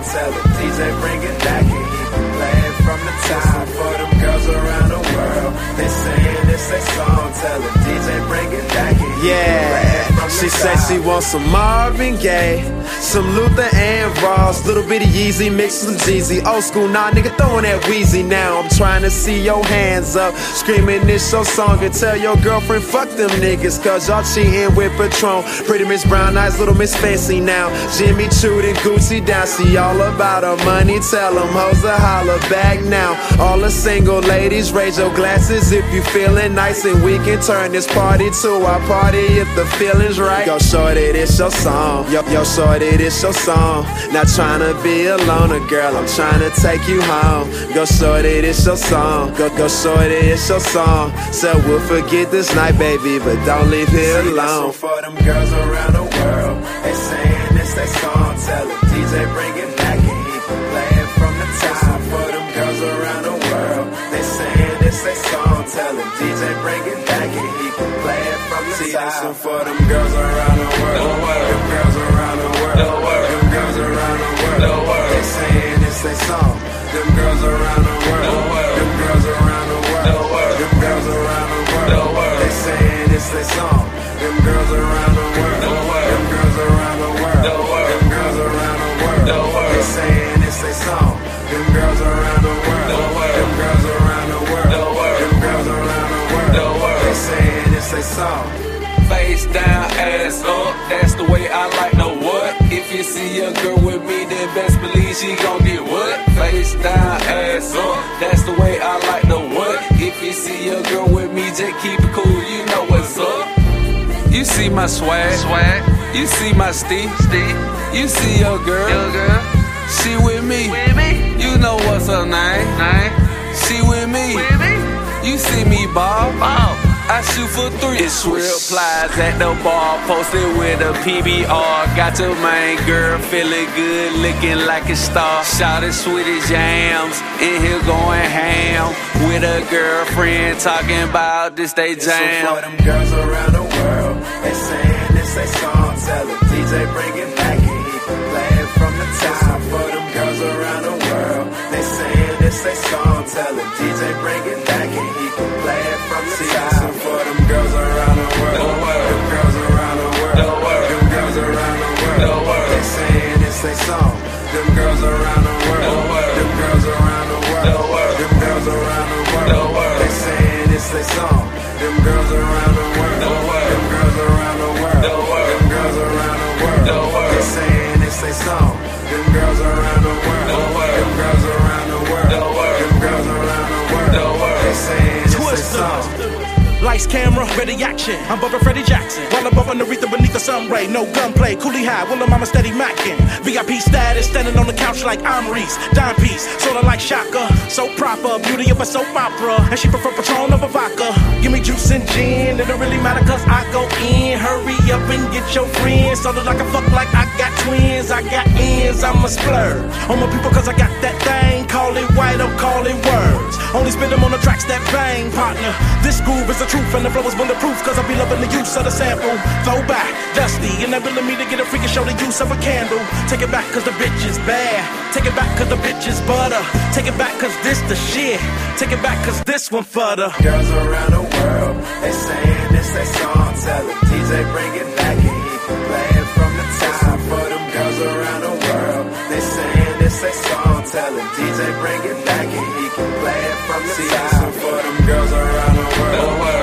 tell him DJ bring it back and he can play it from the top. For them girls around the world, they saying it's their song. Tell him DJ bring it back and he can play it from the top. She said she wants some Marvin Gaye, some Luther and Ross, little bitty Yeezy mixed with some Jeezy. Old school, nah, nigga, throwing that Wheezy now. I'm trying to see your hands up, screaming this your song, and tell your girlfriend fuck them niggas, cause y'all cheating with Patron. Pretty Miss Brown Eyes, little Miss Fancy now. Jimmy Choo and Gucci down, she all about her money. Tell them hoes to holler back now. All the single ladies, raise your glasses if you feeling nice, and we can turn this party to our party if the feeling's right. Yo, shorty, this your song. Yo, shorty, this your song. Not trying to be a loner, girl, I'm trying to take you home. Go shorty, this your song. Go shorty, it's your song. So we'll forget this night, baby, but don't leave here alone. For them girls around the world, they saying it's their song. Tell them DJ bring it back and he can play it from the top. For them girls around the world, they saying it's their song. Tell them DJ bring it back and he can play it from the top. For them girls around the world, them girls around the world, them girls around the world, they saying it's their song. Them girls around the world, them girls around the world, them girls around the world, they saying it's their song. Them girls around the world, them girls around the world, them girls around the world, they saying it's their song. Them girls around the world, them girls around the world, them girls around the world, they saying it's their song. Face down, ass up, that's the way I like no what. If you see a girl with me, then best believe she gon' get what? Face down, ass up, that's the way I like no what. If you see a girl with me, just keep it cool, you know what's up. You see my swag, you see my steez, you see your girl, she with me, you know what's her name, she with me, you see me ball, I shoot for three. It's real plies at the bar, posted with a PBR. Got your main girl feeling good, looking like a star. Shouted sweet as jams, in here going ham with a girlfriend, talking about this they jam. So for them girls around the world, they saying this they song. Tell them DJ bring it back and he can play it from the top. For them girls around the world, they saying this they song. Tell them DJ bring it back and he can play it from the top. For them girls around the world, them girls around the world, them girls around the world, they saying it's their song. Them girls around the world, them girls around the world, them girls around the world, they saying it's their song. Them girls around the world, them girls around the world, them girls around the world, they saying it's their song. Them girls around the world, them girls around the world, them girls around the world, they saying it's their song. Lights, camera, ready, action. I'm Bubba Freddie Jackson. While above on the Aretha beneath the sun ray. No gunplay, coolie high, Willow Mama steady macking. VIP status, standing on the couch like I'm Reese. Dime piece, sorta like Shaka. So proper, beauty of a soap opera. And she prefer Patron over vodka. Give me juice and gin, it don't really matter cause I go in. Hurry up and get your friends. Sorta like a fuck like I got twins. I got ends, I'm a splurge. On my people cause I got that thing. Call it white or call it words. Only spit them on the tracks that bang, partner. This groove is the truth and the flow is bulletproof cause I be loving the use of the sample. Throwback, dusty, enabling me to get a freak and show the use of a candle. Take it back cause the bitch is bad. Take it back cause the bitch is butter. Take it back cause this the shit. Take it back cause this one for the girls around the world, they saying this they song. Tell them DJ bring it back and he can play it from the top. For them girls around the world, they saying this they song. Tell them DJ bring it back and he can play it from the top. For them girls around the world,